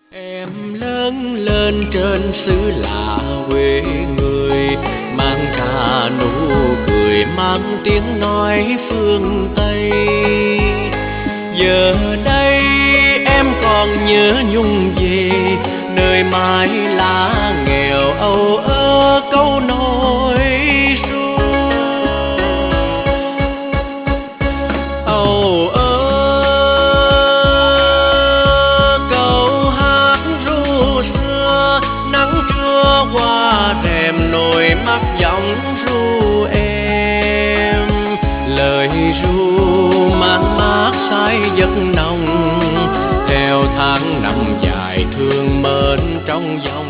Em lớn lên trên xứ lạ quê người, mang cả nụ cười mang tiếng nói phương Tây. Giờ đây em còn nhớ nhung về nơi mái lá nghèo âu ơ câu nói ru. Âu ơ câu hát ru xưa, nắng trưa qua rèm nồi mắt giọng ru em. Lời ru mang mát say giấc nồng, theo tháng năm dài thương mến trong dòng